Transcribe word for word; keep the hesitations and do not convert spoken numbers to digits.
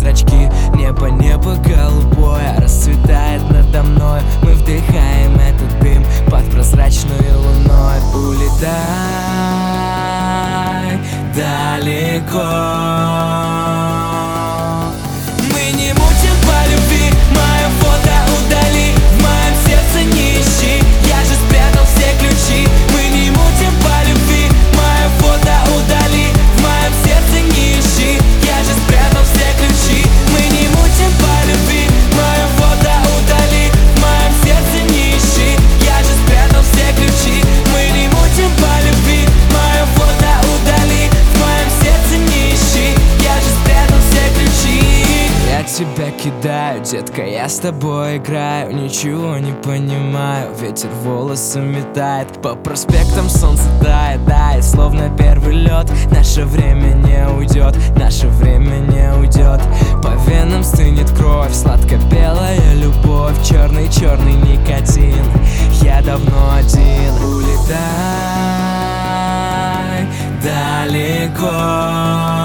зрачки. Небо, небо голубое расцветает надо мной. Мы вдыхаем этот дым под прозрачной луной. Улетай далеко. Мы не мутим по любви, мое фото удали, в моем сердце не ищи, я же спрятал все ключи. Мы не мутим по любви, мое фото удали, в моем сердце не ищи, я же спрятал все ключи. Мы не мутим по любви, мое фото удали, в моем сердце не ищи, я же спрятал все ключи. Мы не мутим по любви, мое фото удали, в моем сердце не ищи, я же спрятал все ключи. Я тебя кидаю, детка, я с тобой играю, ничего не понимаю, ветер волосы метает, по проспектам солнце тает, тает, словно первый лед. Наше время не уйдет, наше время не уйдет. По венам стынет кровь, сладко-белая любовь, черный-черный никотин. Я давно один. Улетай далеко.